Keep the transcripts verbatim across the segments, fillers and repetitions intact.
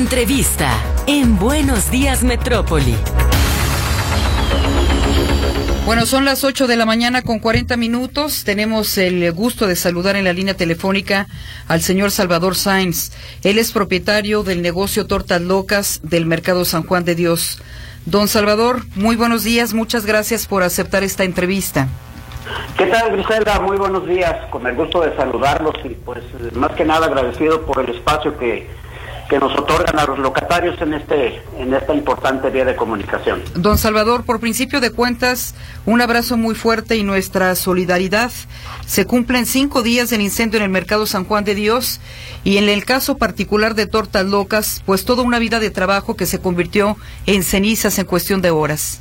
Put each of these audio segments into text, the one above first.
Entrevista en Buenos Días Metrópoli. Bueno, son las ocho de la mañana con cuarenta minutos. Tenemos el gusto de saludar en la línea telefónica al señor Salvador Sáenz. Él es propietario del negocio Tortas Locas del Mercado San Juan de Dios. Don Salvador, muy buenos días. Muchas gracias por aceptar esta entrevista. ¿Qué tal, Griselda? Muy buenos días. Con el gusto de saludarlos y pues más que nada agradecido por el espacio que que nos otorgan a los locatarios en este en esta importante vía de comunicación. Don Salvador, por principio de cuentas, un abrazo muy fuerte y nuestra solidaridad. Se cumplen cinco días del incendio en el Mercado San Juan de Dios y en el caso particular de Tortas Locas, pues toda una vida de trabajo que se convirtió en cenizas en cuestión de horas.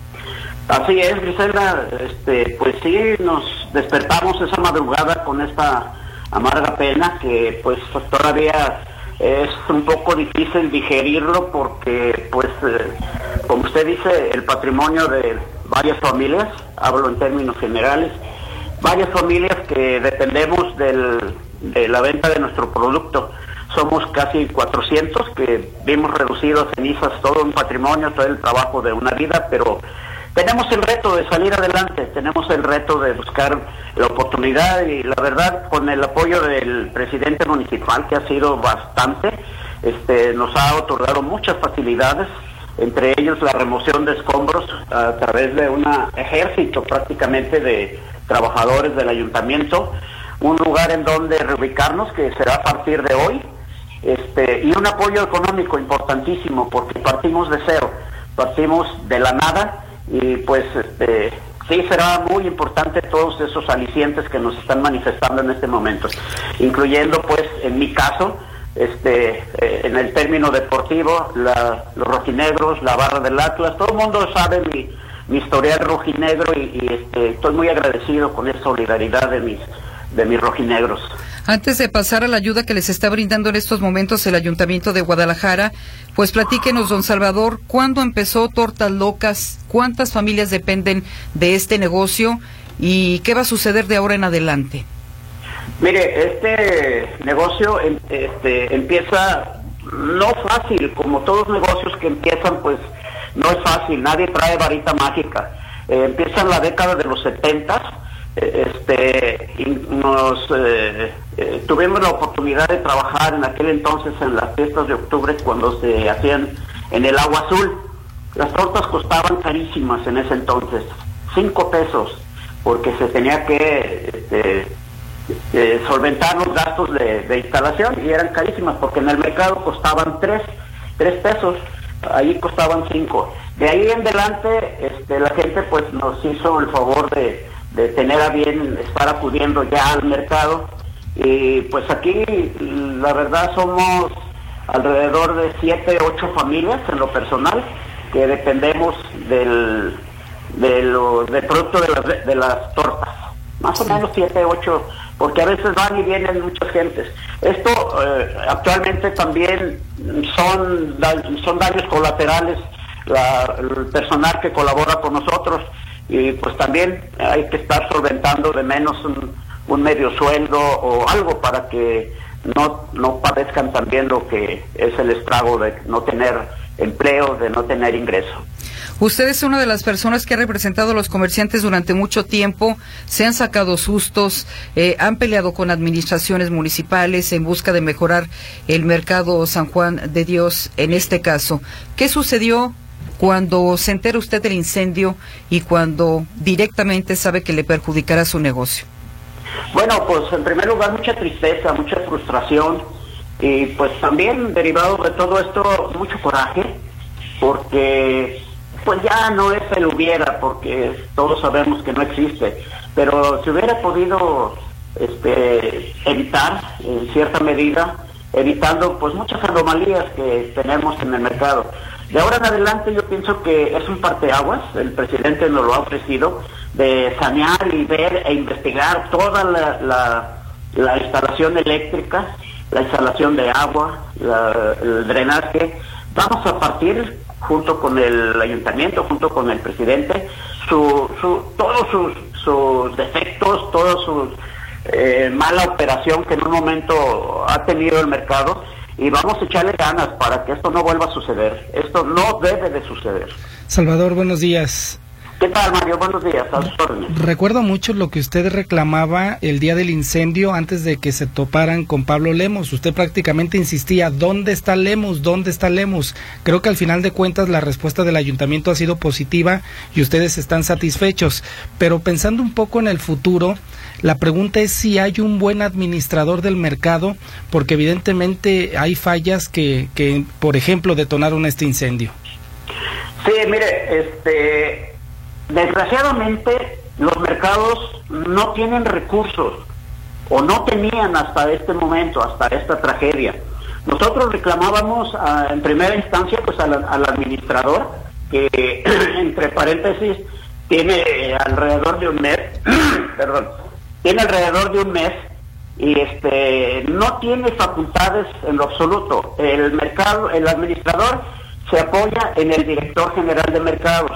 Así es, Griselda, este, pues sí, nos despertamos esa madrugada con esta amarga pena que pues todavía es un poco difícil digerirlo porque, pues, eh, como usted dice, el patrimonio de varias familias, hablo en términos generales, varias familias que dependemos del, de la venta de nuestro producto. Somos casi cuatrocientos que vimos reducido a cenizas todo un patrimonio, todo el trabajo de una vida, pero tenemos el reto de salir adelante, tenemos el reto de buscar la oportunidad y la verdad con el apoyo del presidente municipal que ha sido bastante, este, nos ha otorgado muchas facilidades, entre ellos la remoción de escombros a través de un ejército prácticamente de trabajadores del ayuntamiento, un lugar en donde reubicarnos que será a partir de hoy, este, y un apoyo económico importantísimo porque partimos de cero, partimos de la nada. Y pues este, sí será muy importante todos esos alicientes que nos están manifestando en este momento, incluyendo pues en mi caso, este, eh, en el término deportivo, la, los rojinegros, la barra del Atlas, todo el mundo sabe mi, mi historial rojinegro y, y este, estoy muy agradecido con esa solidaridad de mis, de mis rojinegros. Antes de pasar a la ayuda que les está brindando en estos momentos el Ayuntamiento de Guadalajara, pues platíquenos, don Salvador, ¿cuándo empezó Tortas Locas? ¿Cuántas familias dependen de este negocio? ¿Y qué va a suceder de ahora en adelante? Mire, este negocio este, empieza no fácil, como todos los negocios que empiezan, pues no es fácil, nadie trae varita mágica. Eh, empieza en la década de los setentas. Este, y nos eh, eh, tuvimos la oportunidad de trabajar en aquel entonces en las fiestas de octubre cuando se hacían en el Agua Azul. Las tortas costaban carísimas en ese entonces, cinco pesos, porque se tenía que este, eh, solventar los gastos de, de instalación y eran carísimas porque en el mercado costaban tres, tres pesos, ahí costaban cinco. De ahí en adelante este, la gente pues nos hizo el favor de de tener a bien estar acudiendo ya al mercado y pues aquí la verdad somos alrededor de siete, ocho familias en lo personal que dependemos del de lo, del producto de las, de las tortas, más o menos siete, ocho, porque a veces van y vienen muchas gentes. Esto eh, actualmente también son, son daños colaterales, la, el personal que colabora con nosotros. Y pues también hay que estar solventando de menos un, un medio sueldo o algo para que no, no padezcan también lo que es el estrago de no tener empleo, de no tener ingreso. Usted es una de las personas que ha representado a los comerciantes durante mucho tiempo, se han sacado sustos, eh, han peleado con administraciones municipales en busca de mejorar el mercado San Juan de Dios en este caso. ¿Qué sucedió cuando se entera usted del incendio y cuando directamente sabe que le perjudicará su negocio? Bueno, pues en primer lugar mucha tristeza, mucha frustración y pues también derivado de todo esto mucho coraje porque pues ya no es el hubiera porque todos sabemos que no existe, pero si hubiera podido este, evitar en cierta medida, evitando pues muchas anomalías que tenemos en el mercado. De ahora en adelante yo pienso que es un parteaguas, el presidente nos lo ha ofrecido, de sanear y ver e investigar toda la, la, la instalación eléctrica, la instalación de agua, la, el drenaje. Vamos a partir junto con el ayuntamiento, junto con el presidente, su, su, todos sus, sus defectos, toda su eh, mala operación que en un momento ha tenido el mercado y vamos a echarle ganas para que esto no vuelva a suceder. Esto no debe de suceder. Salvador, buenos días. ¿Qué tal, Mario? Buenos días. A sus órdenes. Recuerdo mucho lo que usted reclamaba el día del incendio antes de que se toparan con Pablo Lemos. Usted prácticamente insistía, ¿dónde está Lemos? ¿Dónde está Lemos? Creo que al final de cuentas la respuesta del ayuntamiento ha sido positiva y ustedes están satisfechos. Pero pensando un poco en el futuro, la pregunta es si hay un buen administrador del mercado, porque evidentemente hay fallas que, que por ejemplo, detonaron este incendio. Sí, mire, este... desgraciadamente los mercados no tienen recursos o no tenían hasta este momento, hasta esta tragedia. Nosotros reclamábamos a, en primera instancia pues al, al administrador, que entre paréntesis tiene alrededor de un mes, perdón, tiene alrededor de un mes y este no tiene facultades en lo absoluto. El mercado, el administrador se apoya en el director general de mercados,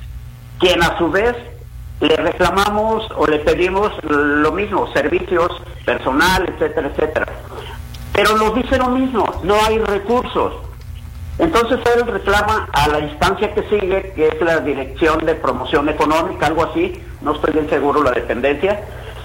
quien a su vez le reclamamos o le pedimos lo mismo, servicios, personal, etcétera, etcétera. Pero nos dice lo mismo, no hay recursos. Entonces él reclama a la instancia que sigue, que es la Dirección de Promoción Económica, algo así, no estoy bien seguro la dependencia,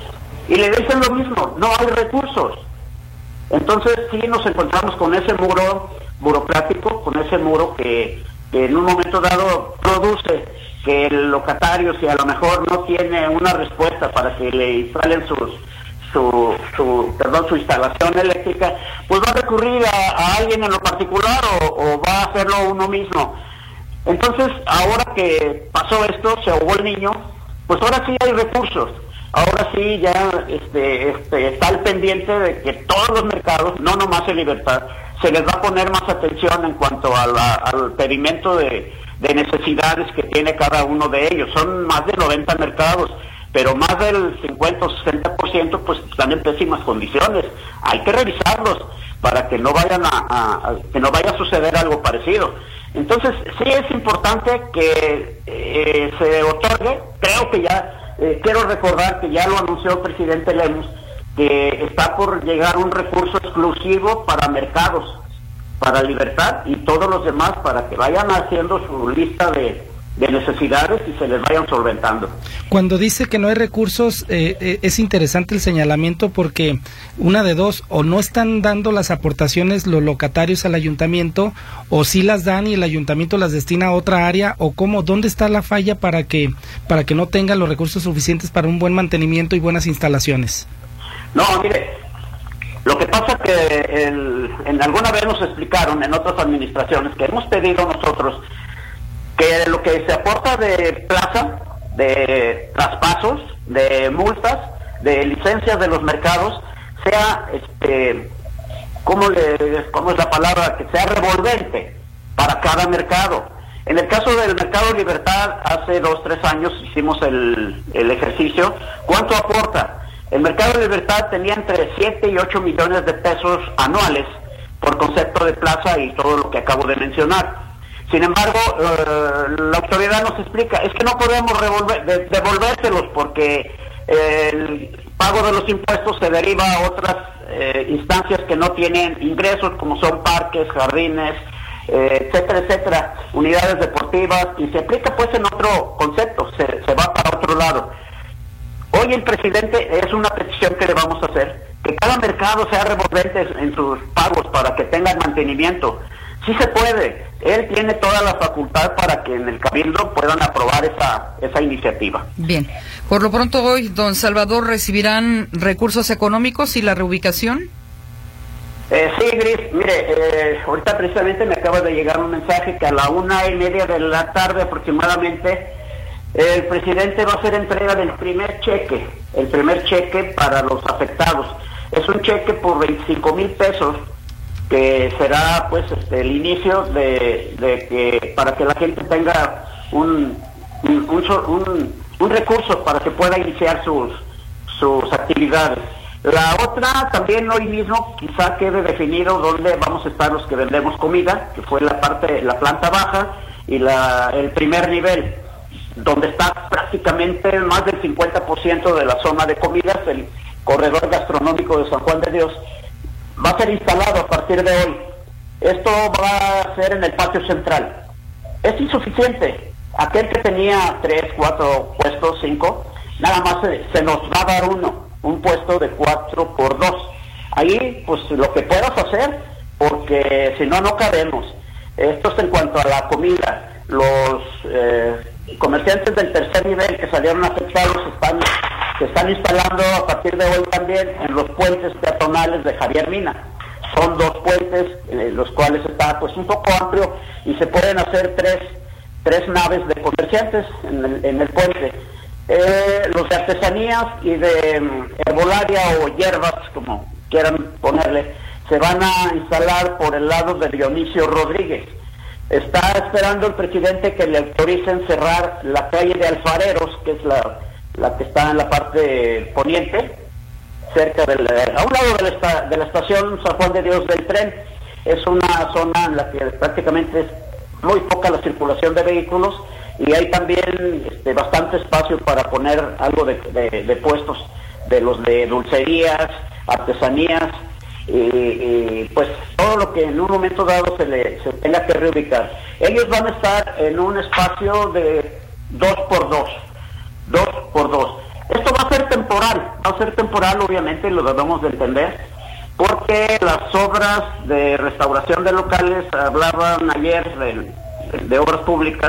y le dicen lo mismo, no hay recursos. Entonces sí nos encontramos con ese muro burocrático, con ese muro que, que en un momento dado produce que el locatario, si a lo mejor no tiene una respuesta para que le instalen sus, su, su, perdón, su instalación eléctrica, pues va a recurrir a, a alguien en lo particular o, o va a hacerlo uno mismo. Entonces, ahora que pasó esto, se ahogó el niño, pues ahora sí hay recursos. Ahora sí ya este, este, está al pendiente de que todos los mercados, no nomás en Libertad, se les va a poner más atención en cuanto a la, al pedimento de, de necesidades que tiene cada uno de ellos. Son más de noventa mercados, pero más del cincuenta o sesenta por ciento pues están en pésimas condiciones. Hay que revisarlos para que no vayan a, a, a que no vaya a suceder algo parecido. Entonces sí es importante que eh, se otorgue, creo que ya Eh, quiero recordar que ya lo anunció el presidente Lemos, que está por llegar un recurso exclusivo para mercados, para Libertad y todos los demás, para que vayan haciendo su lista de, de necesidades y se les vayan solventando. Cuando dice que no hay recursos, eh, eh, es interesante el señalamiento, porque una de dos, o no están dando las aportaciones los locatarios al ayuntamiento, o sí las dan y el ayuntamiento las destina a otra área, o cómo, ¿dónde está la falla para que para que no tengan los recursos suficientes para un buen mantenimiento y buenas instalaciones? No, mire, lo que pasa que el, en alguna vez nos explicaron en otras administraciones que hemos pedido nosotros que lo que se aporta de plaza, de traspasos, de multas, de licencias de los mercados, sea, este, ¿cómo, le, cómo es la palabra? Que sea revolvente para cada mercado. En el caso del Mercado Libertad, hace dos, tres años hicimos el, el ejercicio. ¿Cuánto aporta? El Mercado Libertad tenía entre siete y ocho millones de pesos anuales por concepto de plaza y todo lo que acabo de mencionar. Sin embargo, eh, la autoridad nos explica, es que no podemos revolver, de, devolvérselos porque eh, el pago de los impuestos se deriva a otras eh, instancias que no tienen ingresos, como son parques, jardines, eh, etcétera, etcétera, unidades deportivas, y se aplica pues en otro concepto, se, se va para otro lado. Hoy el presidente, es una petición que le vamos a hacer, que cada mercado sea revolvente en sus pagos para que tengan mantenimiento. Sí se puede, él tiene toda la facultad para que en el Cabildo puedan aprobar esa, esa iniciativa. Bien, por lo pronto hoy, don Salvador, ¿recibirán recursos económicos y la reubicación? Eh, sí, Gris, mire, eh, ahorita precisamente me acaba de llegar un mensaje que a la una y media de la tarde aproximadamente el presidente va a hacer entrega del primer cheque, el primer cheque para los afectados. Es un cheque por veinticinco mil pesos, que será pues este el inicio de, de que para que la gente tenga un un, un, un un recurso para que pueda iniciar sus sus actividades. La otra también hoy mismo quizá quede definido dónde vamos a estar los que vendemos comida, que fue la parte, la planta baja y la el primer nivel, donde está prácticamente más del cincuenta por ciento de la zona de comidas, el corredor gastronómico de San Juan de Dios. Va a ser instalado a partir de hoy. Esto va a ser en el patio central. Es insuficiente. Aquel que tenía tres, cuatro puestos, cinco, nada más se, se nos va a dar uno, un puesto de cuatro por dos. Ahí, pues lo que puedas hacer, porque si no, no cabemos. Esto es en cuanto a la comida. Los eh, comerciantes del tercer nivel que salieron afectados están, se están instalando a partir de hoy también en los puentes peatonales de Javier Mina. Son dos puentes, eh, los cuales está pues un poco amplio y se pueden hacer tres, tres naves de comerciantes en el, en el puente. Eh, los de artesanías y de um, herbolaria o hierbas, como quieran ponerle, se van a instalar por el lado de Dionisio Rodríguez. Está esperando el presidente que le autoricen cerrar la calle de Alfareros, que es la, la que está en la parte poniente, cerca del, a un lado de la, esta, de la estación San Juan de Dios del tren. Es una zona en la que prácticamente es muy poca la circulación de vehículos y hay también este, bastante espacio para poner algo de, de, de puestos, de los de dulcerías, artesanías, y, y pues todo lo que en un momento dado se le se tenga que reubicar. Ellos van a estar en un espacio de dos por dos, dos por dos. Esto va a ser temporal, va a ser temporal, obviamente, lo debemos de entender, porque las obras de restauración de locales, hablaban ayer de, de obras públicas,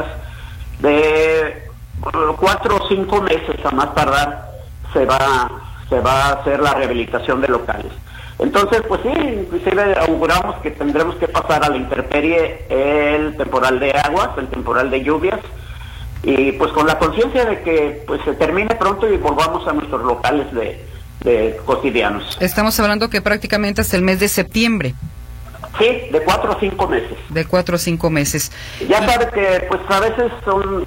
de cuatro o cinco meses a más tardar se va, se va a hacer la rehabilitación de locales. Entonces, pues sí, inclusive auguramos que tendremos que pasar a la intemperie el temporal de aguas, el temporal de lluvias, y pues con la conciencia de que pues se termine pronto y volvamos a nuestros locales de, de cotidianos. Estamos hablando que prácticamente hasta el mes de septiembre. Sí, de cuatro a cinco meses. De cuatro a cinco meses. Ya sabe que pues a veces son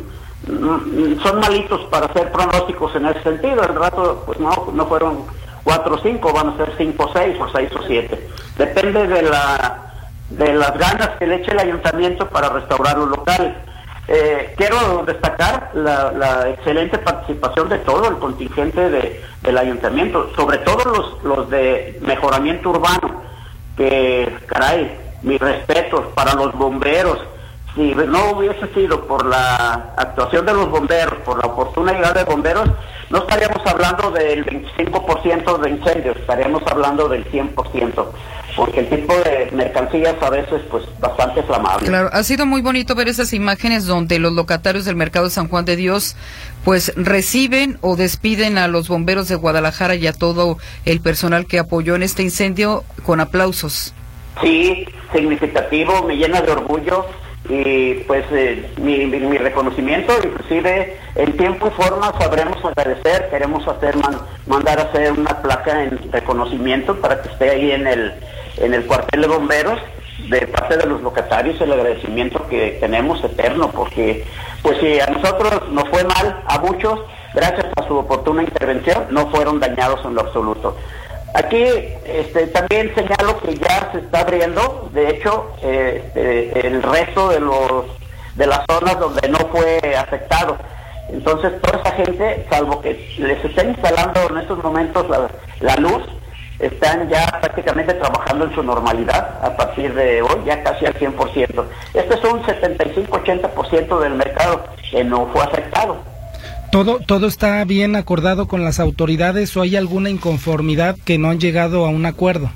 son malitos para hacer pronósticos en ese sentido. El rato pues no no fueron cuatro o cinco, van a ser cinco o seis o seis o siete. Depende de la de las ganas que le eche el ayuntamiento para restaurar los locales. Eh, quiero destacar la, la excelente participación de todo el contingente de, del ayuntamiento, sobre todo los, los de mejoramiento urbano, que caray, mis respetos para los bomberos. Si no hubiese sido por la actuación de los bomberos, por la oportuna llegada de bomberos, no estaríamos hablando del veinticinco por ciento de incendios, estaríamos hablando del cien por ciento, porque el tipo de mercancías a veces pues bastante flamable. Claro, ha sido muy bonito ver esas imágenes donde los locatarios del mercado de San Juan de Dios pues reciben o despiden a los bomberos de Guadalajara y a todo el personal que apoyó en este incendio con aplausos. Sí, significativo, me llena de orgullo. Y pues eh, mi, mi, mi reconocimiento, inclusive en tiempo y forma sabremos agradecer, queremos hacer man, mandar a hacer una placa en reconocimiento para que esté ahí en el en el cuartel de bomberos de parte de los locatarios, el agradecimiento que tenemos eterno, porque pues si a nosotros nos fue mal, a muchos, gracias a su oportuna intervención, no fueron dañados en lo absoluto. Aquí este, también señalo que ya se está abriendo, de hecho, eh, eh, el resto de los de las zonas donde no fue afectado. Entonces, toda esa gente, salvo que les estén instalando en estos momentos la, la luz, están ya prácticamente trabajando en su normalidad a partir de hoy, ya casi al cien por ciento. Este es un setenta y cinco a ochenta por ciento del mercado que no fue afectado. ¿Todo, ¿Todo está bien acordado con las autoridades o hay alguna inconformidad que no han llegado a un acuerdo?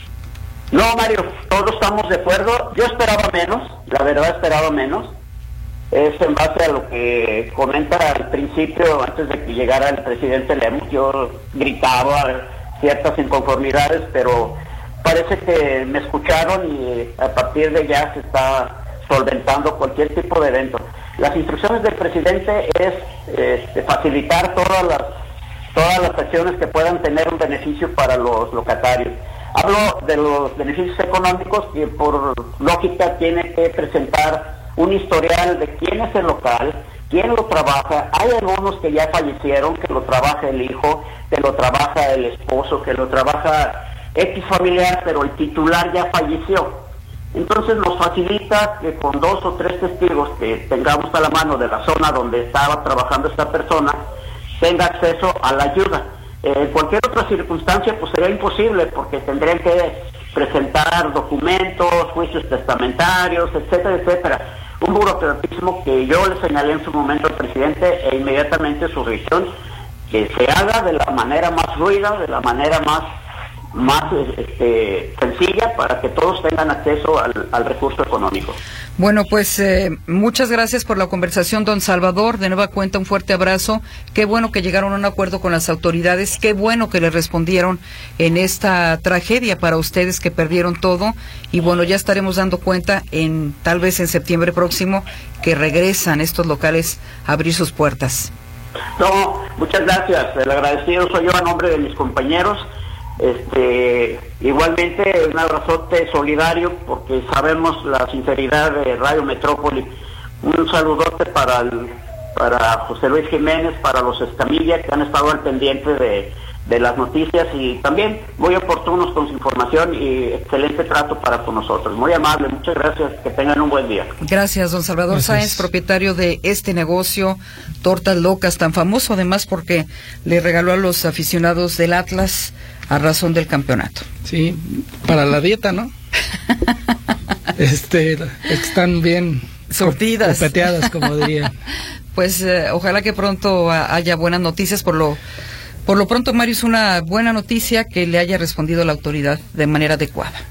No, Mario, todos estamos de acuerdo. Yo esperaba menos, la verdad esperaba menos. Es en base a lo que comenta al principio, antes de que llegara el presidente Lemus, yo gritaba ciertas inconformidades, pero parece que me escucharon y a partir de ya se está solventando cualquier tipo de evento. Las instrucciones del presidente es este, facilitar todas las todas las acciones que puedan tener un beneficio para los locatarios. Hablo de los beneficios económicos, que por lógica tiene que presentar un historial de quién es el local, quién lo trabaja. Hay algunos que ya fallecieron, que lo trabaja el hijo, que lo trabaja el esposo, que lo trabaja X familiar, pero el titular ya falleció. Entonces nos facilita que con dos o tres testigos que tengamos a la mano de la zona donde estaba trabajando esta persona, tenga acceso a la ayuda. Eh, en cualquier otra circunstancia pues sería imposible, porque tendrían que presentar documentos, juicios testamentarios, etcétera, etcétera. Un burocratismo que yo le señalé en su momento al presidente e inmediatamente su revisión, que se haga de la manera más fluida, de la manera más más este, sencilla, para que todos tengan acceso al, al recurso económico. Bueno, pues eh, muchas gracias por la conversación, don Salvador. De nueva cuenta, un fuerte abrazo. Qué bueno que llegaron a un acuerdo con las autoridades. Qué bueno que le respondieron en esta tragedia para ustedes que perdieron todo. Y bueno, ya estaremos dando cuenta en tal vez en septiembre próximo que regresan estos locales a abrir sus puertas. No, muchas gracias. El agradecido soy yo a nombre de mis compañeros. Este, igualmente un abrazote solidario, porque sabemos la sinceridad de Radio Metrópoli. Un saludote para el, para José Luis Jiménez, para los Escamilla, que han estado al pendiente de, de las noticias y también muy oportunos con su información y excelente trato para con nosotros. Muy amable, muchas gracias, que tengan un buen día. Gracias, don Salvador gracias. Sáenz, propietario de este negocio, Tortas Locas, tan famoso además porque le regaló a los aficionados del Atlas a razón del campeonato. Sí, para la dieta, ¿no? este, están bien surtidas, copeteadas, como diría. Pues eh, ojalá que pronto haya buenas noticias. Por lo, por lo pronto, Mario, es una buena noticia que le haya respondido la autoridad de manera adecuada.